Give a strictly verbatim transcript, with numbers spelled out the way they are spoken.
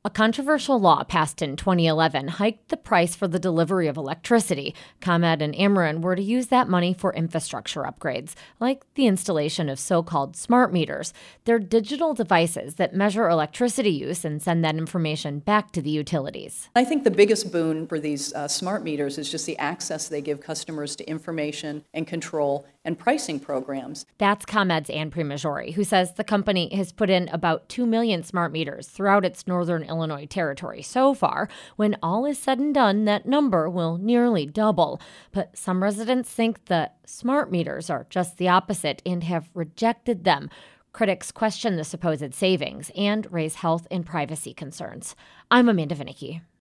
A controversial law passed in twenty eleven hiked the price for the delivery of electricity. ComEd and Ameren were to use that money for infrastructure upgrades, like the installation of so-called smart meters. They're digital devices that measure electricity use and send that information back to the utilities. I think the biggest boon for these uh, smart meters is just the access they give customers to information and control and pricing programs. That's ComEd's Ann Primajori, who says the company has put in about two million smart meters throughout its northern Illinois territory so far. When all is said and done, that number will nearly double. But some residents think the smart meters are just the opposite and have rejected them. Critics question the supposed savings and raise health and privacy concerns. I'm Amanda Vinicky.